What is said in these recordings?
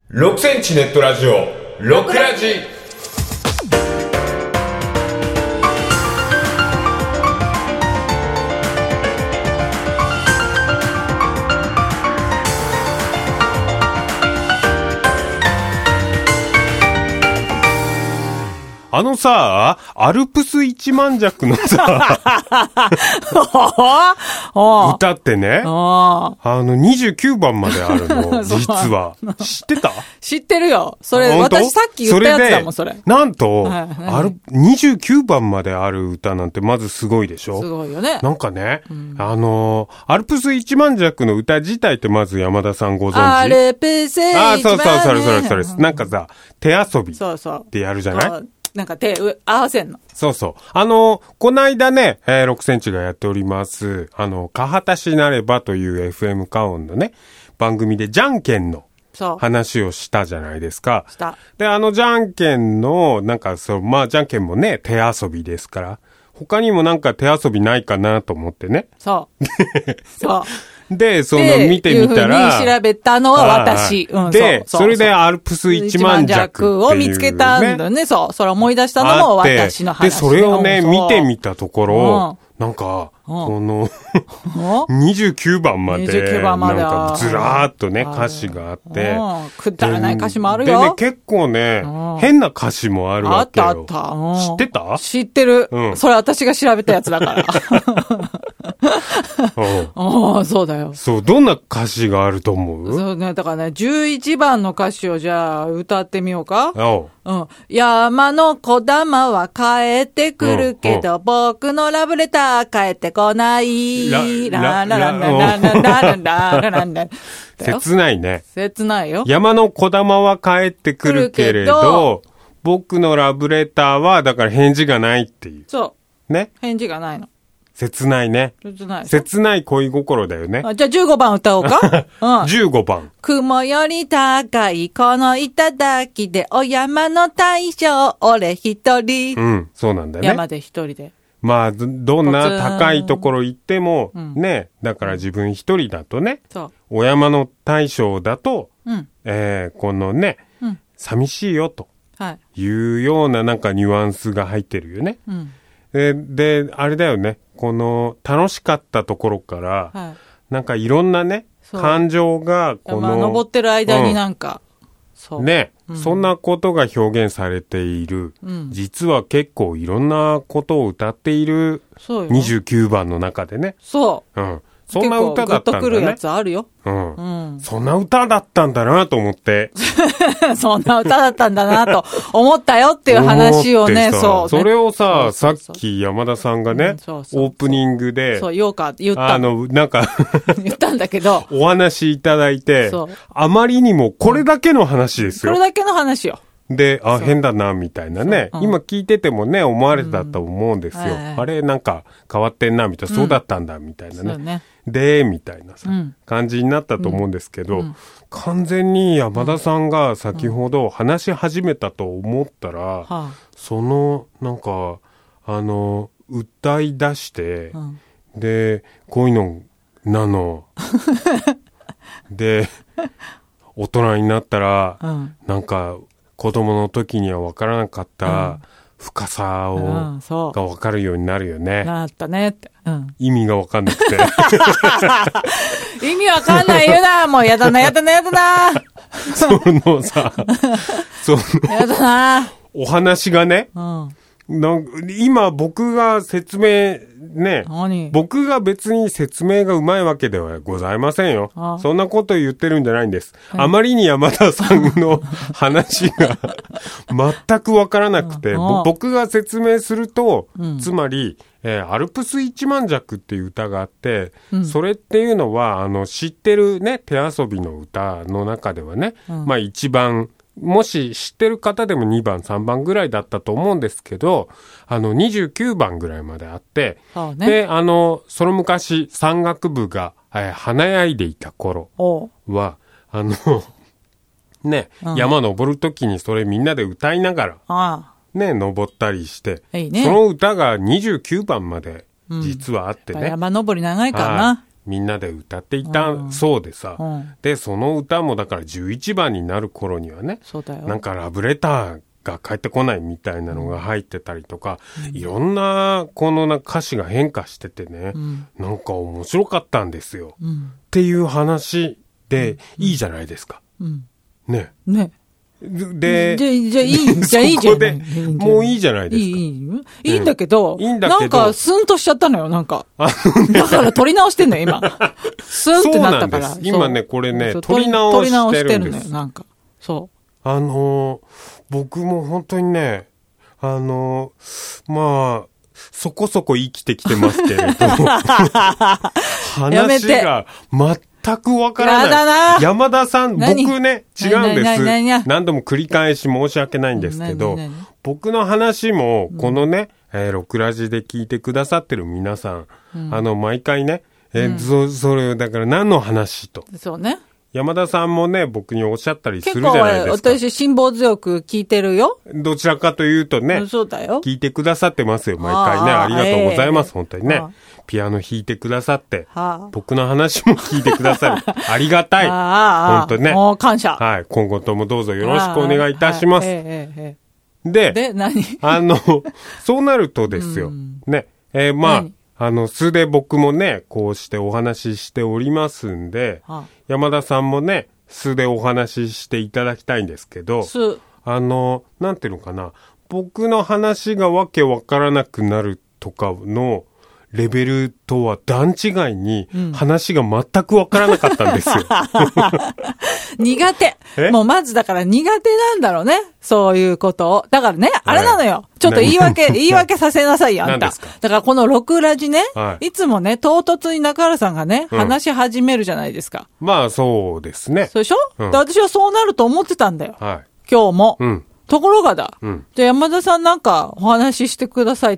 6センチネットラジオ6ラジ。 あのさ、アルプス一万尺のさ、歌ってね、29番まであるの、実は。知ってた？ 知ってるよ。それ、私さっき言ったやつだもん、それ。 なんと、29番まである歌なんてまずすごいでしょ？ すごいよね。 なんかね、アルプス一万尺の歌自体ってまず山田さんご存知？ アルプス一万尺。 それ。なんかさ、手遊びってやるじゃない？ なんか手合わせんの。 そうそう。こないだね、6センチがやっております、かはたしなればという FM カオンのね、番組でじゃんけんの話をしたじゃないですか。 した。 で、じゃんけんの、なんかまあ、じゃんけんもね、手遊びですから、他にもなんか手遊びないかなと思ってね。 そう。そう。 で、見てみたら。 いうふうに調べたのは私。 で、それでアルプス一万尺を見つけたんだね。そう。それ思い出したのも私の話。 で、それをね、見てみたところ、なんか、29番まで、なんかずらーっとね、歌詞があって。 くだらない歌詞もあるよ。 でね、結構ね、変な歌詞もあるわけよ。 あった。 知ってた？ 知ってる。それ私が調べたやつだから。そうだよ。 そう、どんな歌詞があると思う？ そうね、だからね、11番の歌詞をじゃあ歌ってみようか。山の小玉は帰ってくるけど、僕のラブレター帰ってこない。 切ないね。 切ないよ。 山の小玉は帰ってくるけれど、僕のラブレターは、だから返事がないっていう。 そう。 ね。 返事がないの。 切ないね。切ない恋心だよね。 じゃあ15番歌おうか。 15番。 雲より高いこの頂でお山の大将俺一人。 そうなんだよね。 山で一人で。 まあ、どんな高いところ行っても、ね、だから自分一人だとね、お山の大将だと、このね、寂しいよというようななんかニュアンスが入ってるよね。で、あれだよね。この楽しかったところから、なんかいろんなね、感情が登ってる間になんか、 ね、そんなことが表現されている、実は結構いろんなことを歌っている29番の中でね。 そう。 そんな歌だったんだね。 グッとくるやつあるよ。 そんな歌だったんだなと思って。 そんな歌だったんだなと思ったよっていう話をね、 それをさ、さっき山田さんがね、オープニングで、 言ったなんか言ったんだけど、 お話いただいて、あまりにもこれだけの話ですよ。 これだけの話よ。 で、変だな、みたいなね。今聞いててもね、思われたと思うんですよ。あれ、なんか変わってんな、みたいな。そうだったんだ、みたいなね。で、みたいなさ、感じになったと思うんですけど、完全に山田さんが先ほど話し始めたと思ったら、なんか、歌い出して、で、こういうのなの。で、大人になったら、なんか、子供の時には分からなかった深さが分かるようになるよね。 なったねって。 意味が分かんなくて。 意味分かんないよな。もうやだな。 やだな。お話がね、今僕が説明ね、僕が別に説明がうまいわけではございませんよ。そんなこと言ってるんじゃないんです。あまりに山田さんの話が全くわからなくて、僕が説明すると、つまり、アルプス一万尺っていう歌があって、それっていうのは、知ってるね、手遊びの歌の中ではね、まあ一番、もし知ってる方でも2番、3番ぐらいだったと思うんですけど、29番ぐらいまであって、で、その昔、山岳部が、華やいでいた頃は、ね、山登るときにそれみんなで歌いながら、ね、登ったりして、その歌が29番まで実はあってね。 山登り長いからな。 みんなで歌っていたそうでさ、で、その歌もだから11番になる頃にはね、 そうだよ。 なんかラブレターが返ってこないみたいなのが入ってたりとか、いろんなこの歌詞が変化しててね、なんか面白かったんですよ。っていう話でいいじゃないですか。ね。 ね。 で、 じゃあいいじゃない。 もういいじゃないですか。 いいんだけど、なんかスンとしちゃったのよ、なんか。だから撮り直してんのよ、今。スンってなったから。 今ね、これね、撮り直してるんです。 なんか。そう。 僕も本当にね、まあ、そこそこ生きてきてますけれど、話が全くわからない。 やだな。 山田さん、僕ね、違うんです。何度も繰り返し申し訳ないんですけど、僕の話も、このね、ロクラジで聞いてくださってる皆さん、毎回ね、それ、だから何の話と。 そうね。 山田さんもね、僕におっしゃったりするじゃないですか。 結構私、辛抱強く聞いてるよ。 どちらかというとね、 そうだよ。 聞いてくださってますよ、毎回ね。ありがとうございます、本当にね。ピアノ弾いてくださって、僕の話も聞いてくださる。ありがたい。本当ね。 もう感謝。 はい。今後ともどうぞよろしくお願いいたします。で、 何そうなるとですよ。ね。まあ、素で僕もね、こうしてお話ししておりますんで、山田さんもね、素でお話ししていただきたいんですけど、なんていうのかな、僕の話がわけわからなくなるとかのレベルとは段違いに話が全くわからなかったんですよ。 苦手。もうまずだから苦手なんだろうね。そういうことを。だからね、あれなのよ。ちょっと言い訳させなさいよ、あんた。だからこの6ラジね、いつもね、唐突に中原さんがね、話し始めるじゃないですか。 まあそうですね。 そうでしょ？私はそうなると思ってたんだよ。今日も。ところがだ。じゃあ山田さんなんかお話ししてくださいって。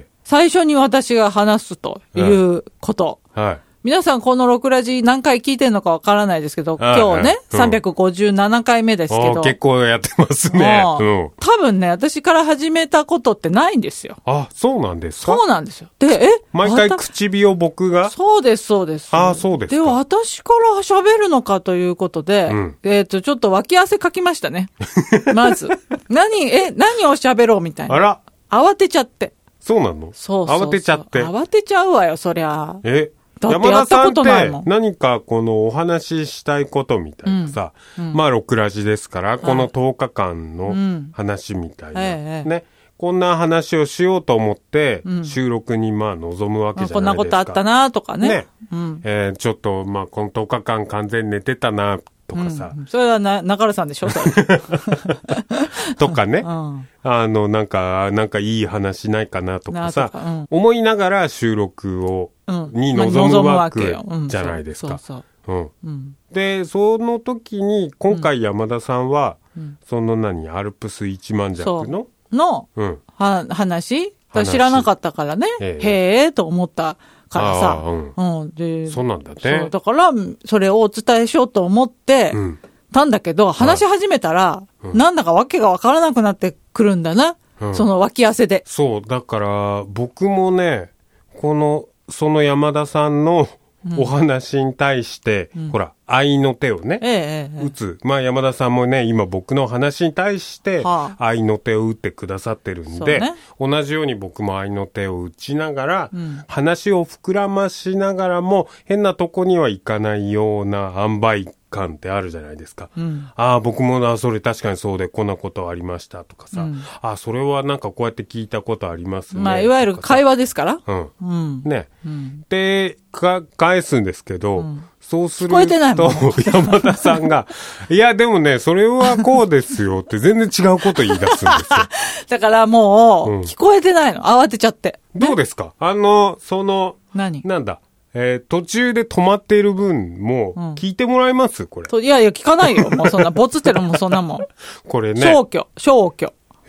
最初に私が話すということ。皆さんこの6ラジ何回聞いてるのかわからないですけど、今日ね、357回目ですけど。 結構やってますね。 多分ね、私から始めたことってないんですよ。 あ、そうなんですか？ そうなんですよ。で、 毎回口火を僕が？ そうです、そうです。 あ、そうですか。 で、私から喋るのかということで、ちょっと脇汗かきましたね。まず。何を喋ろうみたいな。 あら。 慌てちゃって。 そうなの？ そう。 慌てちゃって。 慌てちゃうわよ、そりゃ。 山田さんって何かこのお話ししたいことみたいなさ、まあ6ラジですから、この10日間の話みたいな、ね。こんな話をしようと思って、収録にまあ臨むわけじゃないですか。 こんなことあったなとかね。 ちょっとまあこの10日間完全に寝てたなとかさ。 それは中原さんでしょそれとかね。なんかいい話ないかなとかさ、思いながら収録に臨むわけじゃないですか。で、その時に、今回山田さんは、そのアルプス1万弱の話知らなかったからね。へーと思ったからさ。 そうなんだね。 だから、それをお伝えしようと思って、たんだけど、話し始めたら、なんだかわけがわからなくなってくるんだな。その脇汗で。 そう、だから、僕もね、その山田さんのお話に対して、ほら、愛の手をね、打つ。まあ山田さんもね、今僕の話に対して、愛の手を打ってくださってるんで、同じように僕も愛の手を打ちながら、話を膨らましながらも、変なとこにはいかないような塩梅感ってあるじゃないですか。僕もそれ確かにそうでこんなことありましたとかさ、それはなんかこうやって聞いたことありますね。 まあいわゆる会話ですから。 ね。で、返すんですけど、そうすると、山田さんが、いや、でもね、それはこうですよって全然違うこと言い出すんですよ。 だからもう、聞こえてないの。慌てちゃって。 どうですか？なんだ。途中で止まっている分も、聞いてもらえます？これ。 いやいや、聞かないよ。もうそんな、ボツってるもそんなもん。 これね。 消去。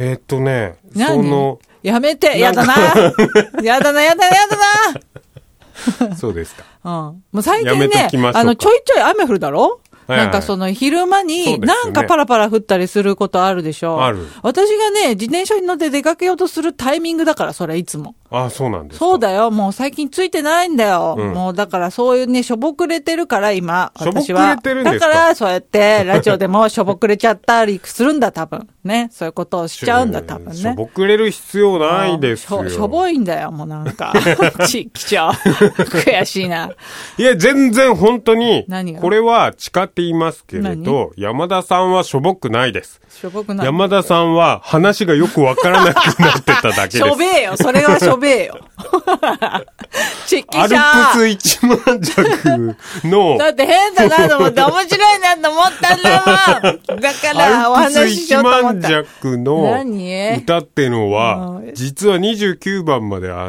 やめて、やだな。やだな。 そうですか。 もう最近ね、ちょいちょい雨降るだろ？ なんかその昼間になんかパラパラ降ったりすることあるでしょ。 ある。 私がね、自転車に乗って出かけようとするタイミングだから、それいつも。 あ、そうなんですか。 そうだよ。もう最近ついてないんだよ。もうだからそういうね、しょぼくれてるから今、私は。 しょぼくれてるんですか。 だからそうやってラジオでもしょぼくれちゃったりするんだ、多分。ね。そういうことをしちゃうんだ、多分ね。 しょぼくれる必要ないですよ。 しょぼいんだよ、もうなんか。ちきちゃう。悔しいな。 いや、全然本当に、これは誓って言いますけれど、山田さんはしょぼくないです。 しょぼくない。 山田さんは話がよくわからなくなってただけです。 しょべえよ、それはしょべえよ。チキシャー。 アルプス一万弱の。 だって変だなと思って面白いなと思ったんだもん。だからお話ししようと思った。 アルプス一万弱の歌ってのは、実は29番まであって、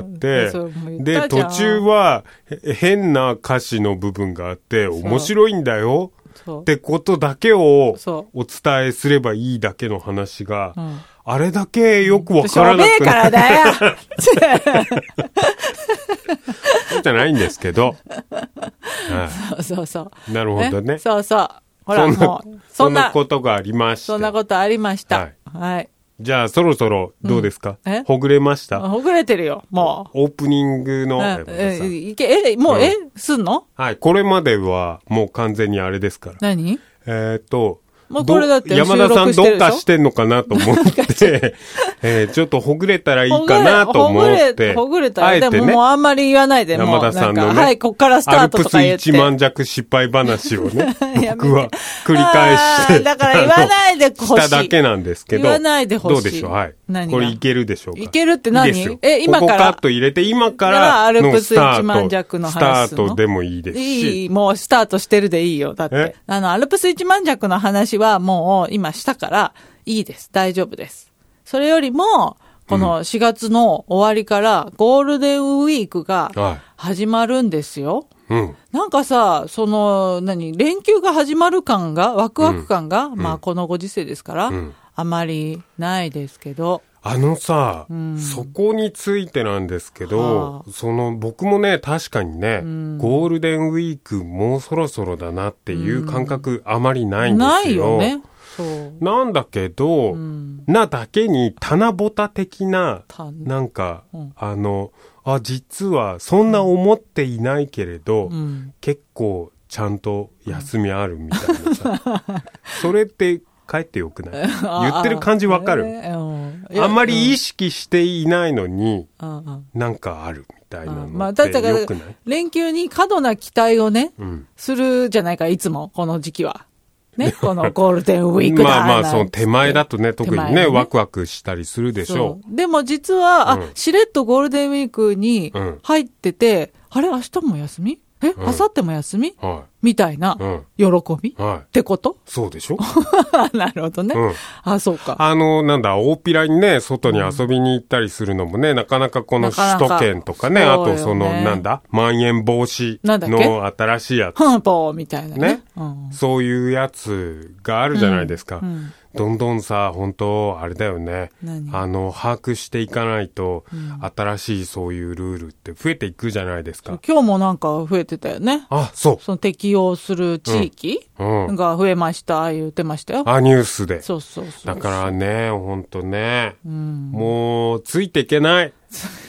で、途中は変な歌詞の部分があって、面白いんだよ。ってことだけをお伝えすればいいだけの話が、あれだけよくわからなくなる。 しょべえからだよ。 そうじゃないんですけど。 そうそう。 なるほどね。 そうそう。ほら、もう、 そんなことがありました。 そんなことありました。はい。 じゃあ、そろそろ、どうですか、ほぐれました？ ほぐれてるよ、もう。オープニングの。 もう、すんの？ はい、これまでは、もう完全にあれですから。 何？ もうこれだって山田さんどっかしてんのかなと思って、ちょっとほぐれたらいいかなと思って。 ほぐれたら、でももうあんまり言わないで、 山田さんのね、 はい、こっからスタートとか言って。 アルプス一万弱失敗話をね、僕は繰り返して。 だから言わないでほしい。 しただけなんですけど。 言わないでほしい。 どうでしょう、はい。これいけるでしょうか。 いけるって何？ 今から。ここカット入れて、今からアルプス一万弱の話。 スタートでもいいですし。 いい、もうスタートしてるでいいよ。だって。アルプス一万弱の話はもう、今したからいいです。大丈夫です。それよりも、この4月の終わりからゴールデンウィークが始まるんですよ。なんかさ、連休が始まる感が、ワクワク感が、まあこのご時世ですから、あまりないですけど。 そこについてなんですけど、僕もね、確かにね、ゴールデンウィークもうそろそろだなっていう感覚あまりないんですよ。 ないよね。 なんだけど、なだけに棚ぼた的な、なんか、実はそんな思っていないけれど、結構ちゃんと休みあるみたいなさ、それって帰ってよくない？言ってる感じわかる？あんまり意識していないのに、なんかあるみたいなのってよくない？ 連休に過度な期待をね、するじゃないか、いつも、この時期は。ね、このゴールデンウィークだまあその手前だとね、特にね、ワクワクしたりするでしょう。でも実は、しれっとゴールデンウィークに入ってて、あれ、明日も休み？明後日も休み？みたいな、喜びってこと？ そうでしょ？ なるほどね。そうか。 大っぴらにね、外に遊びに行ったりするのもね、なかなかこの首都圏とかね、あとまん延防止の新しいやつ。 みたいなね。 そういうやつがあるじゃないですか。どんどんさ、本当あれだよね。把握していかないと、新しいそういうルールって増えていくじゃないですか。 今日もなんか増えてたよね。 そう。 その適用する地域が増えました、言ってましたよ。 ニュースで。 そう。 だからね、本当ね、もう、ついていけない。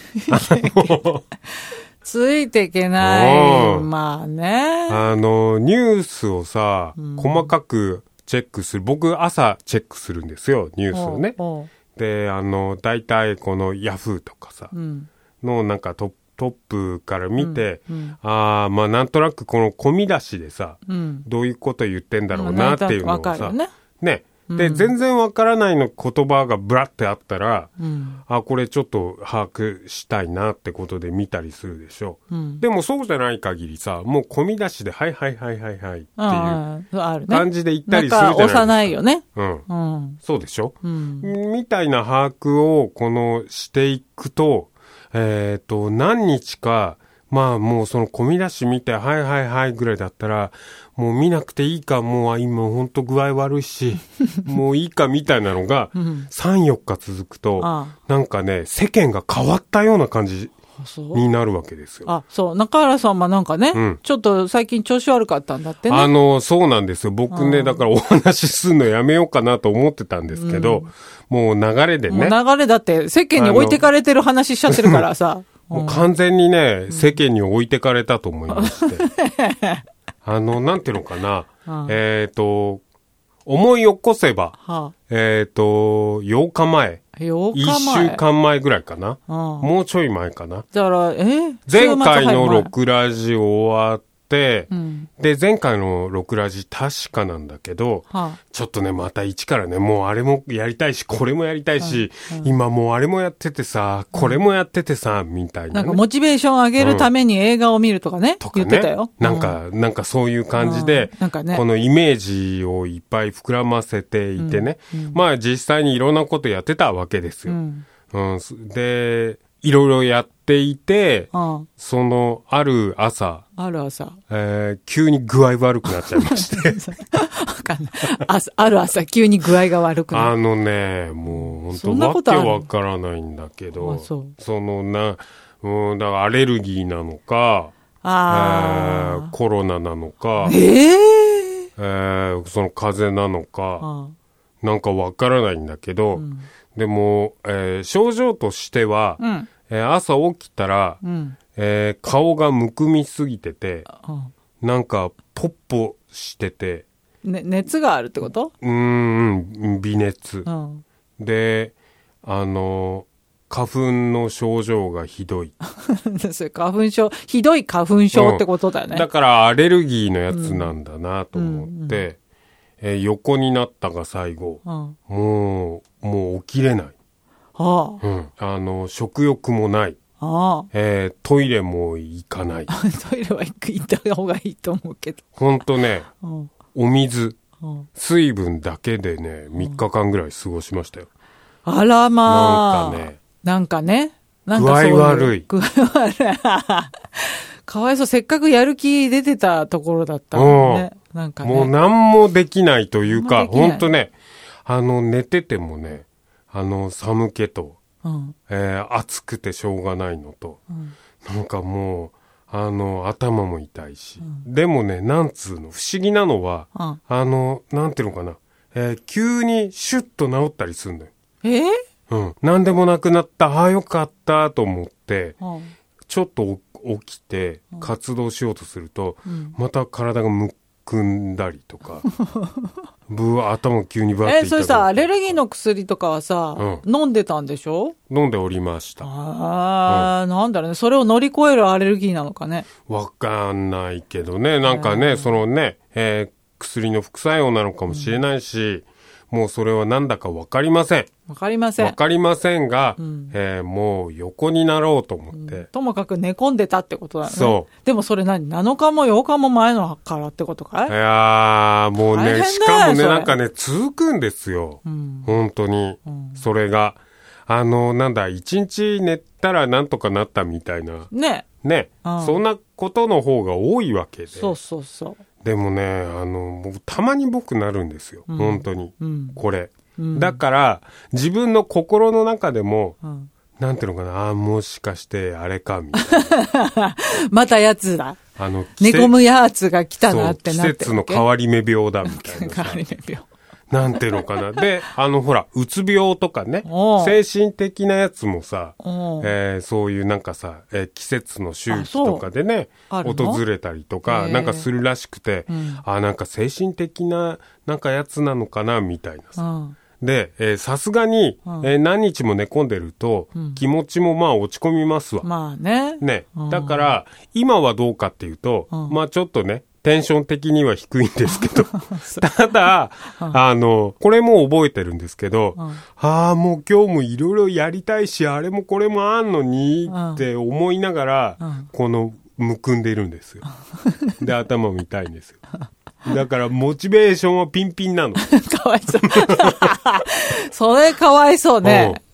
ついていけない。まあね。 ニュースをさ、細かくチェックする。僕、朝チェックするんですよ、ニュースをね。で、大体このヤフーとかさ、のなんかトップから見て、まあなんとなくこの込み出しでさ、どういうこと言ってんだろうなっていうのをさ、ね。で、全然わからないの言葉がブラってあったら、これちょっと把握したいなってことで見たりするでしょ。でもそうじゃない限りさ、もう込み出しで、はいっていう感じで言ったりするじゃないですか。 押さないよね。 そうでしょ。みたいな把握をしていくと、何日か、まあもうその込み出し見て、はいぐらいだったら、もう見なくていいか、もう今ほんと具合悪いし、もういいかみたいなのが、3、4日続くと、なんかね、世間が変わったような感じになるわけですよ。 そう。中原さんはなんかね、ちょっと最近調子悪かったんだってね。 そうなんですよ。僕ね、だからお話しするのやめようかなと思ってたんですけど、もう流れでね。 もう流れだって世間に置いてかれてる話しちゃってるからさ。 もう完全にね、世間に置いてかれたと思いまして。なんていうのかな。思い起こせば、8日前。1週間前ぐらいかな。もうちょい前かな。 だから、 前回の6ラジ終わって、で、前回の6ラジ確かなんだけど、ちょっとね、また一からね、もうあれもやりたいし、これもやりたいし、今もうあれもやっててさ、これもやっててさ、みたいな、ね。 なんかモチベーション上げるために映画を見るとかね、言ってたよ。 なんかそういう感じで、このイメージをいっぱい膨らませていてね、まあ実際にいろんなことやってたわけですよ。で、いろいろやっていて、ある朝、急に具合悪くなっちゃいまして。 ある朝、急に具合が悪くなる。 もう本当わけわからないんだけど、だからアレルギーなのか、コロナなのか、その風邪なのか、なんかわからないんだけど、でも、症状としては、朝起きたら、顔がむくみすぎてて、なんかポッポしてて、 熱があるってこと？ 微熱。で、花粉の症状がひどい。 それ花粉症、ひどい花粉症ってことだよね。 だからアレルギーのやつなんだなと思って、横になったが最後、もう起きれない。食欲もない。トイレも行かない。 トイレは行った方がいいと思うけど。 ほんとね、お水、水分だけでね、3日間ぐらい過ごしましたよ。 あらまあ。なんかね。 具合悪い。 かわいそう。せっかくやる気出てたところだったもんね。なんかね。 もう何もできないというか、ほんとね、寝ててもね、寒気と、暑くてしょうがないのと、なんかもう、頭も痛いし。でもね、なんつうの、不思議なのは、なんていうのかな、急にシュッと治ったりするのよ。なんでもなくなった、よかったと思って、ちょっと起きて活動しようとすると、また体がむくんだりとか、頭急にバッて痛くなったりとか。それさ、 アレルギーの薬とかはさ、飲んでたんでしょ？ 飲んでおりました。 なんだろうね。それを乗り越えるアレルギーなのかね。 わかんないけどね。なんかね、薬の副作用なのかもしれないし、もうそれはなんだかわかりません。 わかりません。 わかりませんが、もう横になろうと思って、 ともかく寝込んでたってことだね。 そう。 でもそれ7日も8日も前のからってことかい？ いやー、もうね、しかもね、なんかね、続くんですよ。本当に。それが。1日寝たらなんとかなったみたいな。ね。そんなことの方が多いわけで。 そうそうそう。 でもね、たまに僕なるんですよ。本当に。これ。だから、自分の心の中でも、なんていうのかな、もしかしてあれか、みたいな。 またやつだ。寝込むやつが来たなってなって。 季節の変わり目病だ、みたいな。 変わり目病。 なんていうのかな。で、ほら、うつ病とかね、精神的なやつもさ、そういうなんかさ、季節の周期とかでね、訪れたりとか、なんかするらしくて、なんか精神的ななんかやつなのかな、みたいなさ。で、さすがに、何日も寝込んでると、気持ちもまあ落ち込みますわ。 まあね。 ね。だから、今はどうかっていうと、まあちょっとね、テンション的には低いんですけど、ただ、これも覚えてるんですけど、もう今日もいろいろやりたいし、あれもこれもあんのにって思いながら、むくんでいるんですよ。で、頭も痛いんですよ。だからモチベーションはピンピンなの。 かわいそう。それかわいそうね。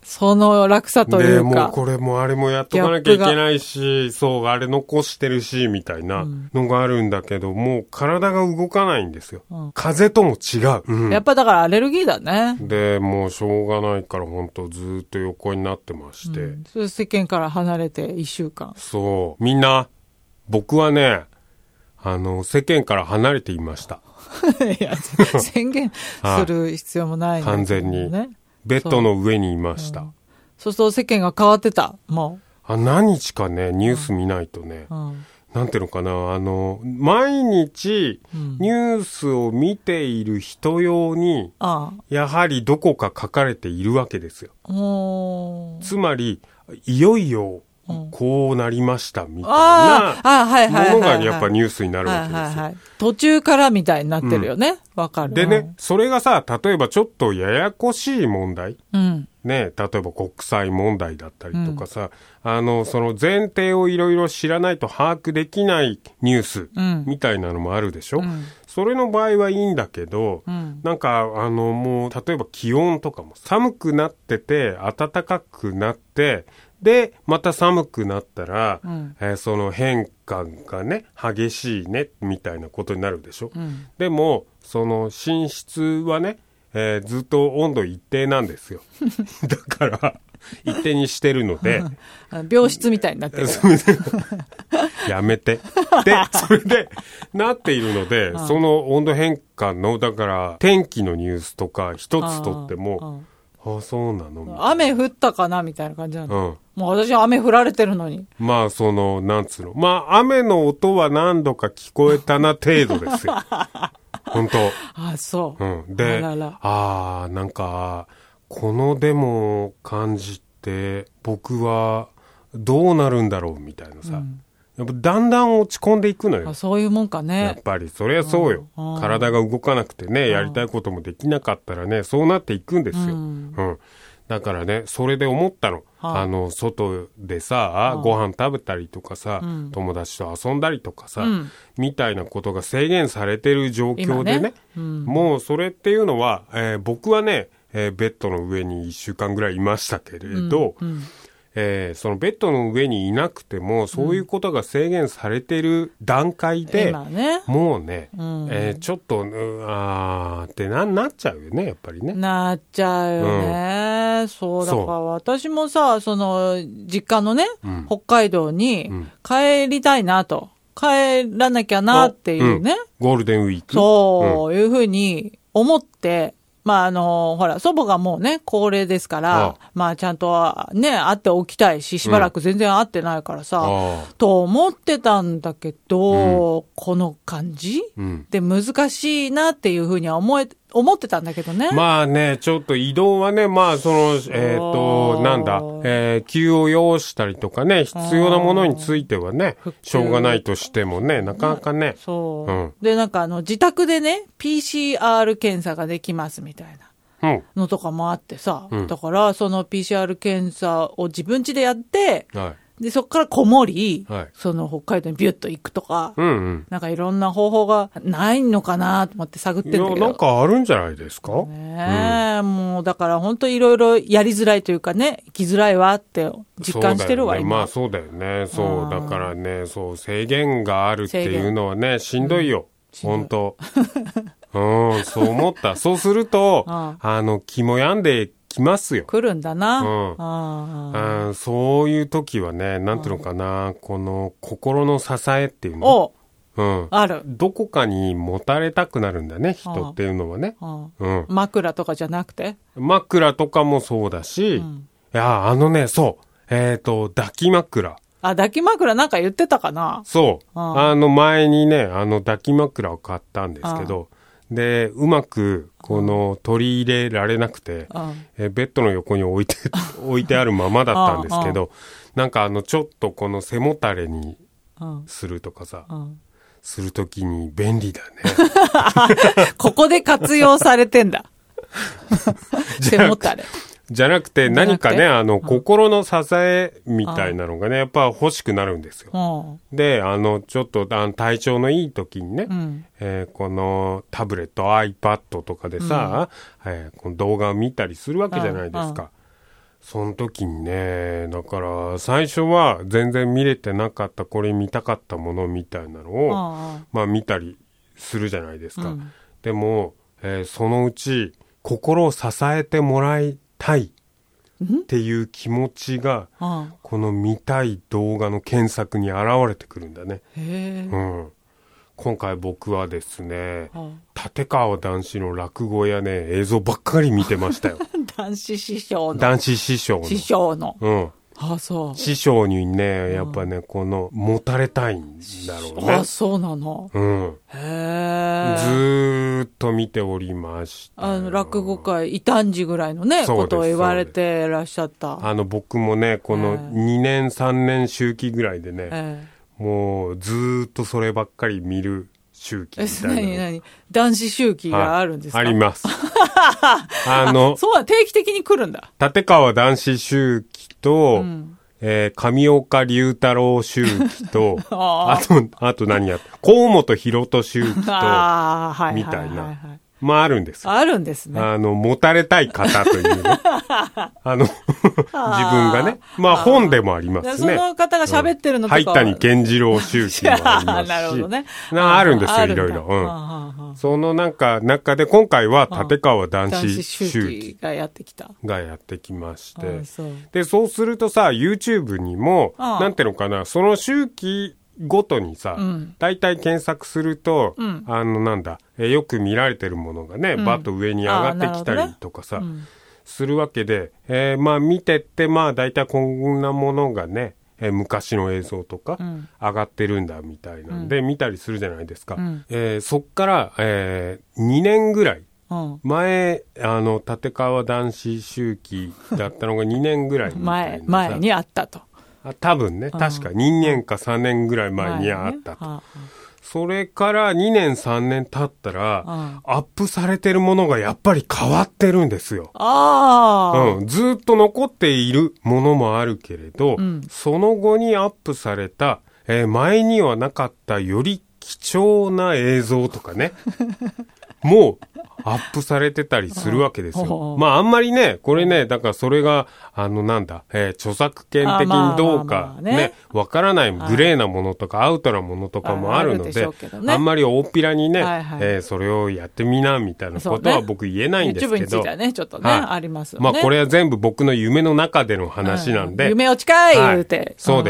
その楽さというか。 で、もうこれもあれもやっとかなきゃいけないし、そう、あれ残してるし、みたいなのがあるんだけど、もう体が動かないんですよ。風邪とも違う。 やっぱだからアレルギーだね。 で、もうしょうがないから本当ずっと横になってまして。 それ世間から離れて1週間。 そう。みんな、僕はね、世間から離れていました。 いや、宣言する必要もない、ね、 完全に。ベッドの上にいました。 そうすると世間が変わってた。もう。何日かね、ニュース見ないとね、なんていうのかな、毎日、ニュースを見ている人用に、やはりどこか書かれているわけですよ。つまり、いよいよ、こうなりましたみたいなものがやっぱニュースになるわけですよ。 途中からみたいになってるよね。わかる。 でね、それがさ、例えばちょっとややこしい問題。ね、例えば国際問題だったりとかさ、その前提をいろいろ知らないと把握できないニュースみたいなのもあるでしょ。それの場合はいいんだけど、なんかもう例えば気温とかも寒くなってて暖かくなってでまた寒くなったら、その変化がね激しいねみたいなことになるでしょ。でもその寝室はね、ずっと温度一定なんですよ。だから一定にしてるので病室みたいになってる。 やめて。で、それでなっているので、その温度変化のだから天気のニュースとか一つとっても、そうなの。 雨降ったかなみたいな感じなの。もう私は雨降られてるのに。 まあなんつうの。まあ雨の音は何度か聞こえたな程度ですよ。本当。 そう。 で、なんかこのでも感じて僕はどうなるんだろうみたいなさ。やっぱだんだん落ち込んでいくのよ。 そういうもんかね。 やっぱりそれはそうよ。体が動かなくてね、やりたいこともできなかったらね、そうなっていくんですよ。だからね、それで思ったの。外でさ、ご飯食べたりとかさ、友達と遊んだりとかさ、みたいなことが制限されてる状況でね、もうそれっていうのは、僕はね、ベッドの上に1週間ぐらいいましたけれど、そのベッドの上にいなくてもそういうことが制限されている段階で、もうね、ちょっとってなっちゃうよねやっぱりね。 なっちゃうよね。そうだから私もさその実家のね、北海道に帰りたいなと、帰らなきゃなっていうね、 ゴールデンウィークそういうふうに思って。まあほら、祖母がもうね、高齢ですから、まあちゃんとね、会っておきたいし、しばらく全然会ってないからさ、と思ってたんだけど、この感じ、で難しいなっていうふうには思ってたんだけどね。 まあね、ちょっと移動はね、まあなんだ、急を要したりとかね、必要なものについてはね、しょうがないとしてもね、なかなかね。 で、なんか自宅でね、PCR 検査ができますみたいなのとかもあってさ、だからその PCR 検査を自分家でやって、でそこからこもり、その北海道にビュッと行くとか、なんかいろんな方法がないのかなと思って探ってるんだけど。 なんかあるんじゃないですかね。もうだから本当いろいろやりづらいというかね、生きづらいわって実感してるわ、今。 まあそうだよね。そうだからね、そう制限があるっていうのはね、しんどいよ。本当。そう思った。そうすると、気も病んできますよ。 来るんだな。 そういう時はね、なんていうのかな、この心の支えっていうの。 ある。 どこかに持たれたくなるんだね、人っていうのはね。 枕とかじゃなくて？ 枕とかもそうだし、いや、そう、抱き枕。 抱き枕なんか言ってたかな？ そう。前にね、抱き枕を買ったんですけど、で、うまく、取り入れられなくて、ベッドの横に置いてあるままだったんですけど、なんかちょっとこの背もたれにするとかさ、するときに便利だね。 ここで活用されてんだ。背もたれ。 じゃなくて何かね、心の支えみたいなのがね、やっぱ欲しくなるんですよ。で、ちょっと体調のいい時にね、このタブレット、iPad とかでさ、この動画を見たりするわけじゃないですか。 その時にね、だから最初は全然見れてなかったこれ見たかったものみたいなのをまあ見たりするじゃないですか、でも、そのうち心を支えてもらいたいっていう気持ちがこの見たい動画の検索に現れてくるんだね。今回僕はですね、立川談志の落語やね映像ばっかり見てましたよ。 談志師匠のそう。 師匠にね、やっぱね、この、持たれたいんだろうね。 そうなの。 ずーっと見ておりました。 落語界、異端児ぐらいのね、ことを言われてらっしゃった。 僕もね、この2年3年周期ぐらいでね、もうずーっとそればっかり見る周期みたいな。 何男子周期があるんですか？ あります。 そうは定期的に来るんだ。 立川談志周期と、上岡龍太郎周期と、あと何やった、河本博人周期と、みたいな。まああるんです。 あるんですね。 持たれたい方というね。自分がね。まあ本でもありますね。 その方が喋ってるのとか。 灰谷健次郎周期もありますし。 なるほどね。 あるんですよ、いろいろ。その中で今回は立川談志周期がやってきまして。で、そうするとさ、YouTube にも、なんていうのかな、その周期ごとにさ、大体検索すると、よく見られてるものがね、バッと上に上がってきたりとかさ、するわけで、まあ見てって、まあ大体こんなものがね、昔の映像とか上がってるんだみたいなんで、見たりするじゃないですか。そっから、2年ぐらい、前、立川談志周期だったのが2年ぐらいみたいな前にあったと。 多分ね、確か2年か3年ぐらい前にあったと。それから2年3年経ったら、アップされてるものがやっぱり変わってるんですよ。ずっと残っているものもあるけれど、その後にアップされた、前にはなかったより貴重な映像とかね、もうアップされてたりするわけですよ。まああんまりね、これね、だからそれが、著作権的にどうかね、わからないグレーなものとかアウトなものとかもあるので、あんまり大っぴらにね、それをやってみな、みたいなことは僕言えないんですけど。 YouTube についてはね、ちょっとね、ありますよね。 まあこれは全部僕の夢の中での話なんで。 夢を近い言うて。 そうです。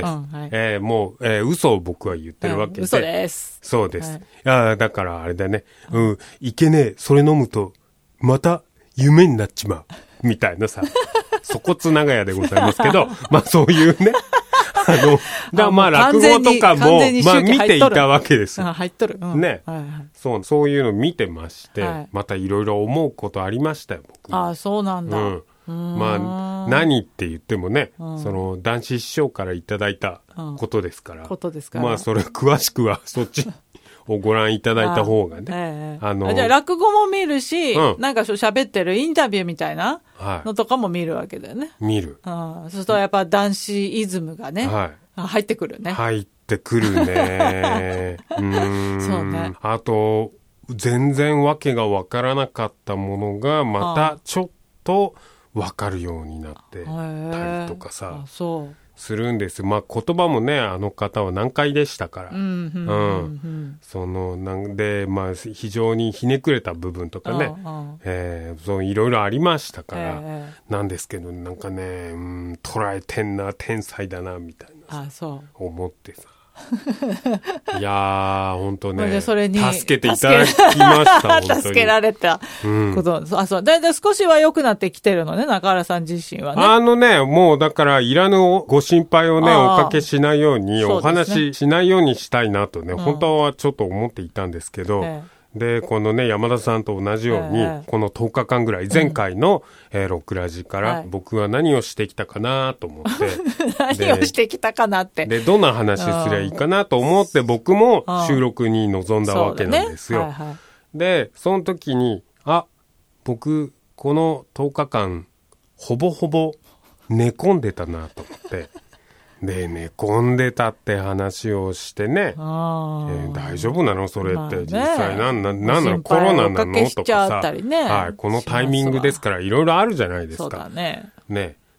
もう、嘘を僕は言ってるわけで。 嘘です。 そうです。だからあれだね。いけねえ、それ飲むと、また夢になっちまう。みたいなさ。粗骨長屋でございますけど、まあそういうね。まあ落語とかも、まあ見ていたわけですよ。 入っとる。 ね。そういうの見てまして、またいろいろ思うことありましたよ、僕。 そうなんだ。 まあ、何って言ってもね、その、談志師匠からいただいたことですから。まあ、それ詳しくはそっちをご覧いただいた方がね。 じゃあ、落語も見るし、なんか喋ってるインタビューみたいなのとかも見るわけだよね。 見る。 そうするとやっぱ談志イズムがね、入ってくるね。 入ってくるね。 そうね。 あと、全然わけがわからなかったものが、またちょっと、わかるようになってたりとかさ、するんです。まあ言葉もね、あの方は難解でしたから。なんで、まあ非常にひねくれた部分とかね、いろいろありましたから、なんですけど、なんかね、捉えてんな、天才だな、みたいな思ってさ。いやー、ほんとね、助けていただきました、本当に。 助けられたこと。そう。だいたい少しは良くなってきてるのね、中原さん自身はね。 もうだから、いらぬご心配をね、おかけしないように、お話ししないようにしたいなとね、本当はちょっと思っていたんですけど、で、このね、山田さんと同じように、この10日間ぐらい、前回の、ロクラジから僕は何をしてきたかなと思って。 何をしてきたかなって。 で、どんな話すりゃいいかなと思って僕も収録に臨んだわけなんですよ。で、その時に、僕、この10日間、ほぼほぼ寝込んでたなと思って。で、寝込んでたって話をしてね、大丈夫なのそれって、実際なんなのコロナなのとかさ、このタイミングですからいろいろあるじゃないですか。 そうだね。 ね。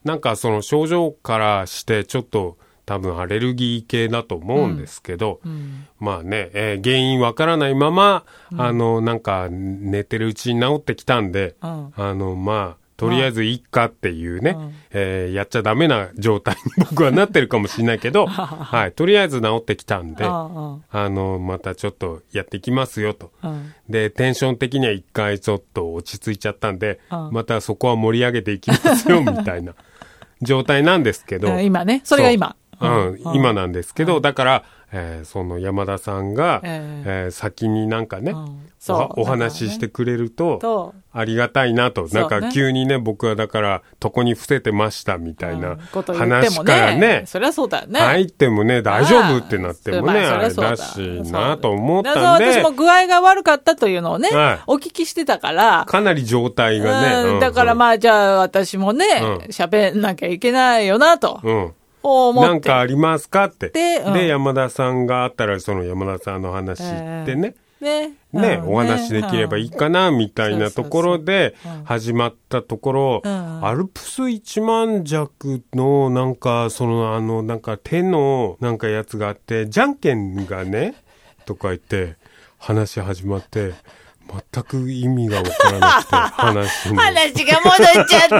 なんかその症状からしてちょっと多分アレルギー系だと思うんですけど、まあね、原因わからないまま、なんか寝てるうちに治ってきたんで、まあ、とりあえずいいかっていうね、やっちゃダメな状態に僕はなってるかもしれないけど、はい、とりあえず治ってきたんで、またちょっとやっていきますよと。で、テンション的には一回ちょっと落ち着いちゃったんで、またそこは盛り上げていきますよ、みたいな状態なんですけど。 今ね、それが今。 今なんですけど、だから、その山田さんが、先になんかね、お話ししてくれるとありがたいなと、なんか急にね、僕はだから床に伏せてましたみたいな話からね、 そりゃそうだよね、 入ってもね大丈夫ってなってもね、あれだしなと思ったんで、 私も具合が悪かったというのをね、お聞きしてたから、 かなり状態がね、 だからまあじゃあ私もね、喋んなきゃいけないよなと。 なんかありますかって。で、山田さんがあったら、その山田さんの話ってね、お話できればいいかな、みたいなところで始まったところ、アルプス一万弱の、なんか、なんか手の、なんかやつがあって、じゃんけんがね、とか言って、話始まって、全く意味がわからなくて、話が戻っちゃったよ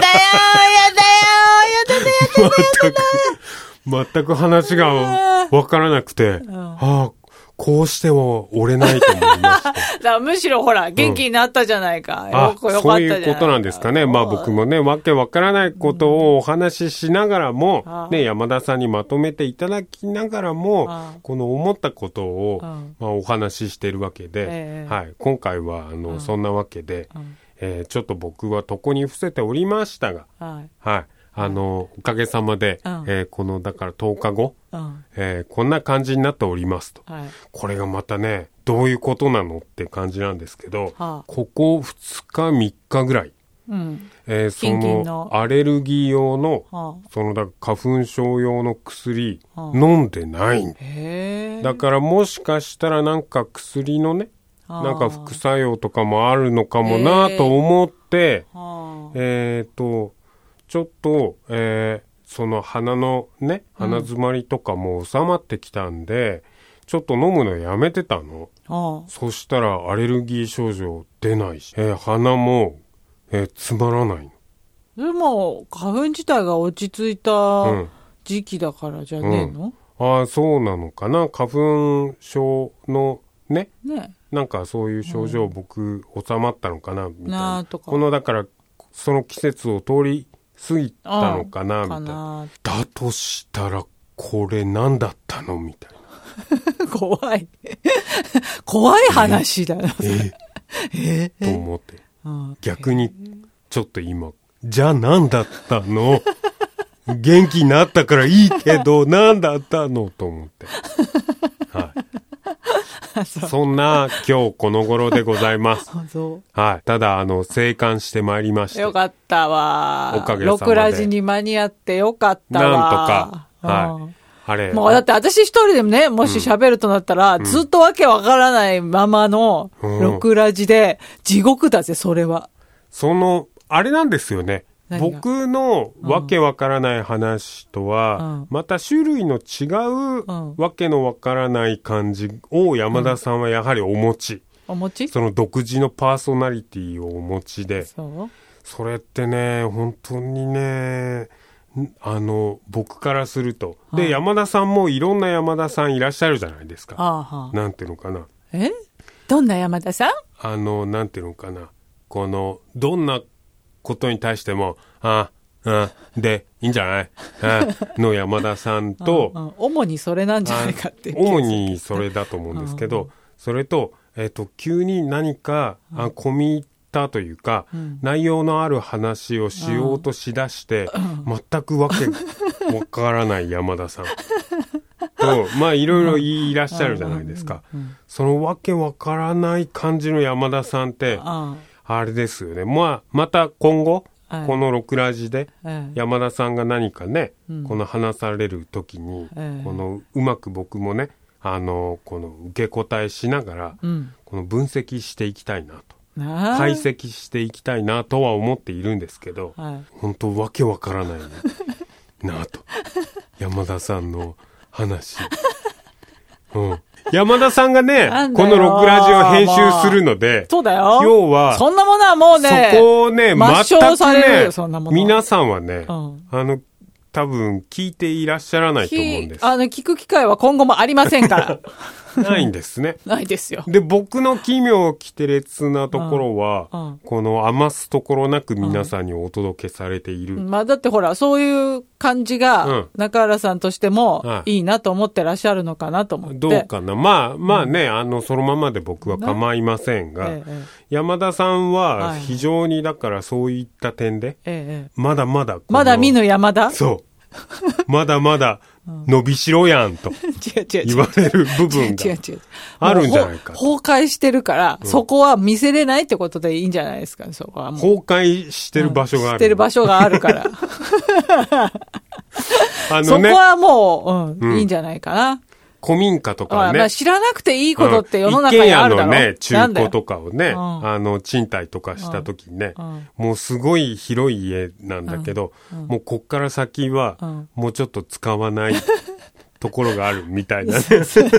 全く話がわからなくて、こうしても折れないと思いました。だからむしろほら、元気になったじゃないか。よかったじゃないか。 そういうことなんですかね。まあ僕もね、わけわからないことをお話ししながらも、ね、山田さんにまとめていただきながらも、この思ったことを、まあお話ししてるわけで、はい。今回は、そんなわけで、ちょっと僕は床に伏せておりましたが、はい。おかげさまで、この、だから10日後、こんな感じになっておりますと。これがまたね、どういうことなのって感じなんですけど、ここ2日、3日ぐらい、その、アレルギー用の、その、だから花粉症用の薬、飲んでないんだからもしかしたらなんか薬のね、なんか副作用とかもあるのかもなと思って、ちょっと、その鼻のね、鼻詰まりとかも収まってきたんで、ちょっと飲むのやめてたの。そしたらアレルギー症状出ないし、鼻も、詰まらないの。でも、花粉自体が落ち着いた時期だからじゃねえの？ そうなのかな。花粉症のね、なんかそういう症状僕収まったのかな、みたいな。このだから、その季節を通り、過ぎたのかなみたいな。だとしたらこれ何だったのみたいな。怖い怖い話だよ、 と思って、逆にちょっと今じゃあ何だったの元気になったからいいけど何だったのと思って、そんな今日この頃でございます。はい。ただ、生還してまいりました。 よかったわ。 おかげさまで。 6ラジに間に合ってよかったわ。 なんとか。はい。あれ。 もうだって私一人でもね、もし喋るとなったら、ずっとわけわからないままの6ラジで、地獄だぜ、それは。 あれなんですよね。僕のわけわからない話とは、また種類の違うわけのわからない感じを山田さんはやはりお持ち。その独自のパーソナリティをお持ちで。それってね、本当にね、僕からすると。で、山田さんもいろんな山田さんいらっしゃるじゃないですか。なんていうのかな。 どんな山田さん？なんていうのかな。どんなことに対しても、で、いいんじゃないの山田さんと、 主にそれなんじゃないかっていう。 主にそれだと思うんですけど、それと、急に何か、込み入ったというか、内容のある話をしようとしだして、全くわからない山田さんと、まあいろいろいらっしゃるじゃないですか。そのわけわからない感じの山田さんって、あれですよね。また今後、この6ラジで、山田さんが何かね、この話される時に、うまく僕もね、この受け答えしながら、この分析していきたいなと。 解析していきたいなとは思っているんですけど、本当わけわからないなと山田さんの話、山田さんがねこのロクラジオ編集するので、 そうだよ、 要はそんなものはもうね、 そこをね抹消されるよ、そんなもの。 皆さんはね、多分聞いていらっしゃらないと思うんです。 聞く機会は今後もありませんからないんですね。 ないですよ。 で、僕の奇妙奇て烈なところは、この余すところなく皆さんにお届けされている。 まあ、だってほら、そういう感じが、中原さんとしてもいいなと思ってらっしゃるのかなと思って。 どうかな。まあね、そのままで僕は構いませんが、山田さんは非常にだからそういった点で、まだまだ。 まだ見ぬ山田？ そう。まだまだ伸びしろやんと言われる部分があるんじゃないか。 崩壊してるから、そこは見せれないってことでいいんじゃないですか、そこはもう。 崩壊してる場所がある。 してる場所があるから。そこはもう、いいんじじゃないかな。 古民家とかね。 知らなくていいことって世の中にあるだろ。 一軒家のね、中古とかをね、賃貸とかした時にね、もうすごい広い家なんだけど、もうこっから先は、もうちょっと使わないところがあるみたいなね。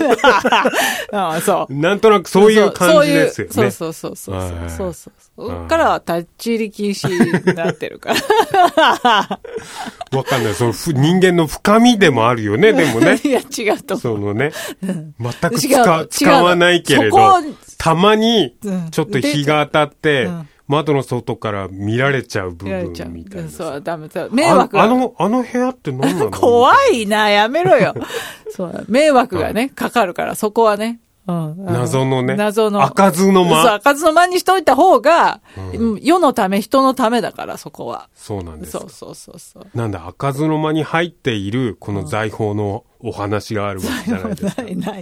そう。 なんとなくそういう感じですよね。 そう。そっから立ち入り禁止になってるから。 わかんない。その人間の深みでもあるよね、でもね。 いや、違うと思う。 そのね、全く使わないけれど、たまにちょっと日が当たって、窓の外から見られちゃう部分みたいな。 そう、ダメ。迷惑。 あの部屋って何なの？ 怖いな、やめろよ。そう、迷惑がね、かかるから、そこはね。 謎のね。 謎の。 開かずの間。 そう、開かずの間にしといた方が、世のため、人のためだから、そこは。 そうなんです。 そう。 なんだ、開かずの間に入っている、この財宝のお話があるわけじゃないですか。 ない。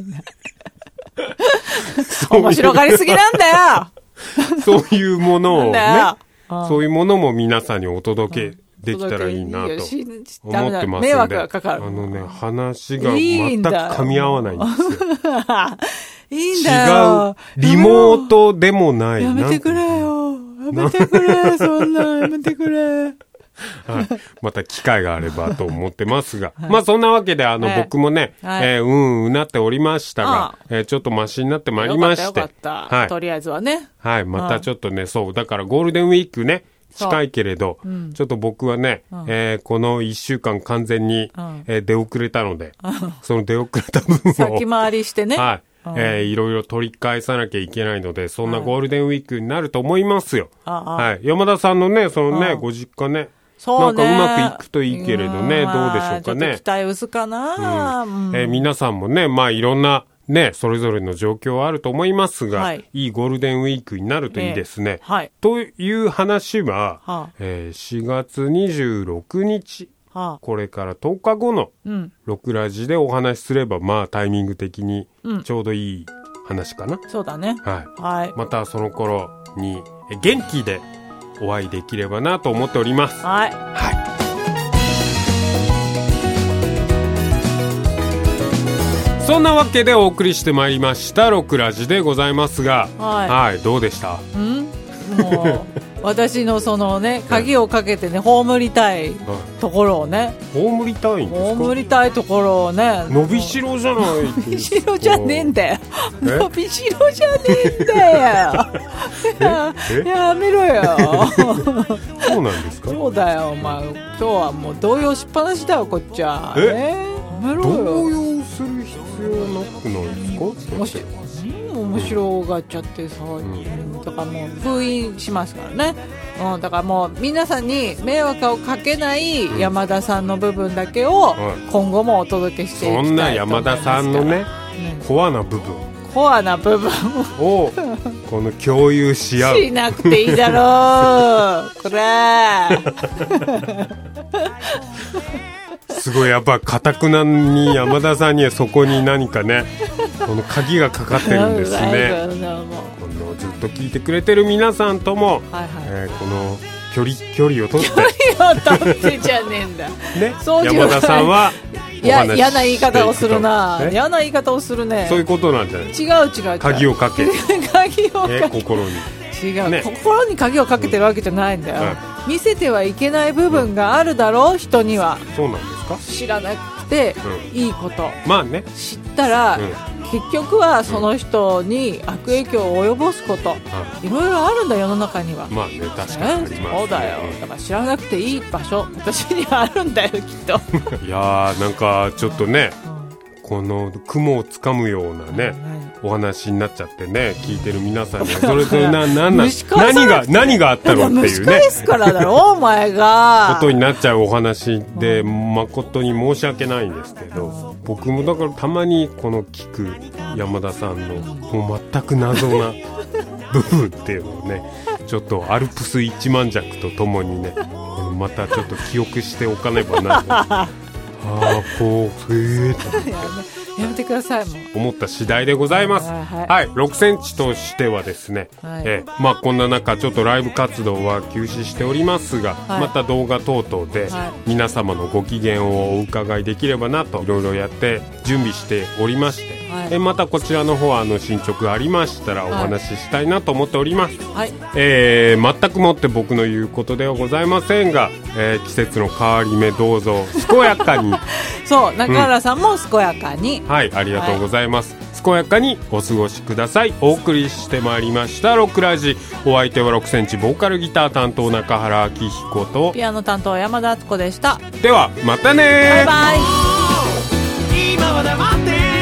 面白がりすぎなんだよ。 そういうものをね、そういうものも皆さんにお届けできたらいいなと思ってますんで、 迷惑がかかる。 話が全く噛み合わないんですよ。 いいんだよ。 違う、リモートでもない。 やめてくれよ。やめてくれ、そんな、やめてくれ。 はい、また機会があればと思ってますが、まあそんなわけで僕もね、うなっておりましたが、ちょっとマシになってまいりまして、 よかった、とりあえずはね、 はい、またちょっとね、そうだからゴールデンウィークね近いけれど、ちょっと僕はね、この1週間完全に、出遅れたので、その出遅れた部分を先回りしてね、 いろいろ取り返さなきゃいけないので、そんなゴールデンウィークになると思いますよ。はい、山田さんのね、そのね、ご実家ね、なんかうまくいくといいけれどね、どうでしょうかね。 ちょっと期待薄かな。 皆さんもね、まあいろんなね、それぞれの状況はあると思いますが、いいゴールデンウィークになるといいですね。という話は、4月26日、これから10日後のロクラジでお話しすれば、まあタイミング的にちょうどいい話かな。 そうだね。 はい。またその頃に元気でお会いできればなと思っております。 はい。 そんなわけでお送りしてまいりましたロクラジでございますが、どうでした？ もう私のそのね、鍵をかけてね、葬りたいところをね、 葬りたいんですか？葬りたいところをね、 伸びしろじゃない。 伸びしろじゃねえんだよ。伸びしろじゃねえんだよ。やめろよ。 そうなんですか？ そうだよ、お前。今日はもう動揺しっぱなしだよ、こっちは。やめろよ。 動揺する必要なくないですか？ 面白がっちゃってさ、だからもう封印しますからね。だからもう皆さんに迷惑をかけない山田さんの部分だけを今後もお届けしていきたいと思いますから。 そんな山田さんのね、コアな部分をこの共有し合う。 しなくていいだろう。これ。 すごいやっぱ固くなに山田さんにはそこに何かね、この鍵がかかってるんですね。このずっと聞いてくれてる皆さんとも、この距離を取ってじゃねえんだ。 ね、山田さんは嫌な言い方をするな。嫌な言い方をするね。 そういうことなんじゃない？ 違う。 鍵をかけ。心に。 違う、ね、心に鍵をかけてるわけじゃないんだよ、見せてはいけない部分があるだろう、人には。 そうなんですか。 知らなくていいこと、 まあね、 知ったら、結局はその人に悪影響を及ぼすこと、いろいろあるんだ世の中には。 まあね、確かに、 そうだよ。だから知らなくていい場所、私にはあるんだよきっと。 いやー、なんかちょっとね、この雲をつかむようなね、お話になっちゃってね、聞いてる皆さんにはそれぞれ何があったのっていうね、 蒸し返すからだろお前がことになっちゃうお話で、誠に申し訳ないんですけど、僕もだからたまにこの聞く山田さんのもう全く謎な部分っていうのをね、ちょっとアルプス一万尺とともにね、このまたちょっと記憶しておかねばなとこうやめてください、もう思った次第でございます。はい、6センチとしてはですね、まあこんな中ちょっとライブ活動は休止しておりますが、また動画等々で皆様のご機嫌をお伺いできればなと、いろいろやって準備しておりまして、またこちらの方進捗ありましたらお話ししたいなと思っております。全くもって僕の言うことではございませんが、季節の変わり目どうぞ健やかにそう、中原さんも健やかに、 はい、ありがとうございます、健やかにお過ごしください。お送りしてまいりましたロックラジ、お相手は6センチボーカルギター担当中原明彦とピアノ担当山田敦子でした。 ではまたね、 バイバイ。 今は黙って